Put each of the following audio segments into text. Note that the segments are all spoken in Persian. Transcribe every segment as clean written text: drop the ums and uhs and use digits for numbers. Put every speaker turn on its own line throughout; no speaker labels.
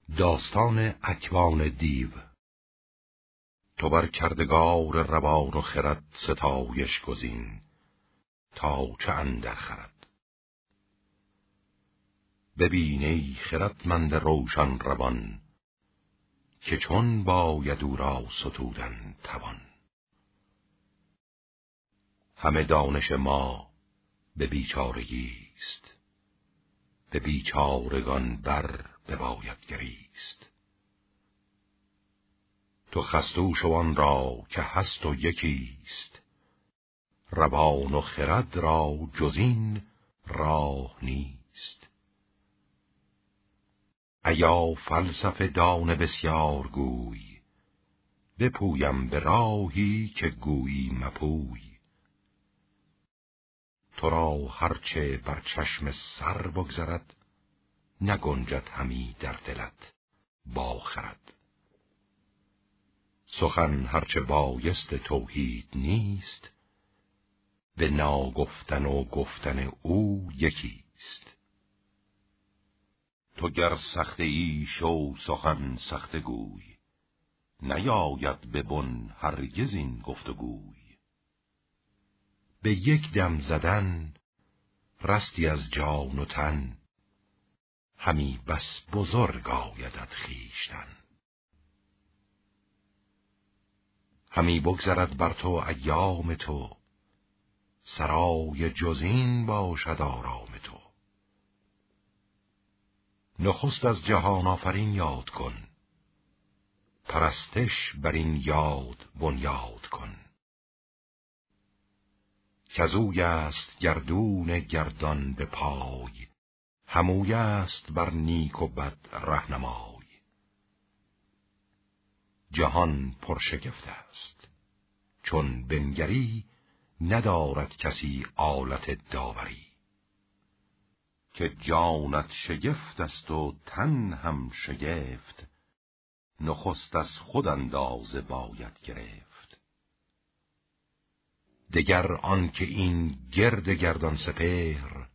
داستان اکوان دیو. تو بر کردگار روان و خرد ستایش گزین، تا چه اندر خرد. ببین ای خردمند روشن روان، که چون باید او را ستودن توان. همه دانش ما به بیچارگی است، به بیچارگان بر بباید گریست. تو خستو شو آن را که هست و یکیست، روان و خرد را جز این راه نیست. ایا فلسفه دان بسیار گوی، بپویم به راهی که گویی مپوی. تو را هرچه بر چشم سر بگذرد، نگنجد همی در دلت با خرد. سخن هرچه بایست توحید نیست، به ناگفتن و گفتن او یکیست. تو گر سخت ای شو سخن سخت گوی، نیاید به بن هرگز این گفتگوی. به یک دم زدن رستی از جان و تن، همی بس بزرگ آیدت خویشتن. همی بگذرد بر تو ایام تو، سرای جزین باشد آرام تو. نخست از جهان آفرین یاد کن، پرستش بر این یاد بنیاد کن. کزوی است گردون گردان به پای، هموی است بر نیک و بد رهنمای. جهان پرشگفت است، چون بنگری ندارد کسی آلت داوری. که جانت شگفت است و تن هم شگفت، نخست از خود اندازه باید گرفت. دگر آن که این گرد گردان سپهر،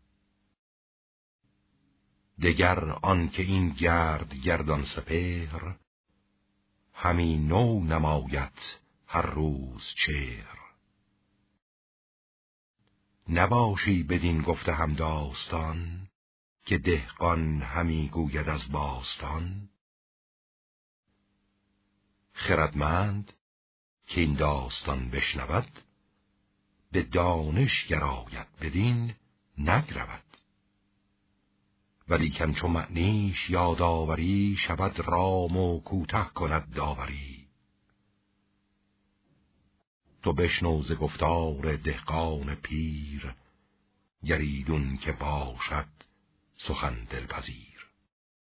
دگر آن که این گردان سپهر، همی نو نماید هر روز چهر. نباشی بدین گفته هم داستان، که دهقان همی گوید از باستان. خردمند که این داستان بشنود، به دانش گراید بدین نگرود. ولیکن چو معنیش یادآوری، شود رام و کوته کند داوری. تو بشنو ز گفتار دهقان پیر، گر ایدون که باشد سخن دلپذیر.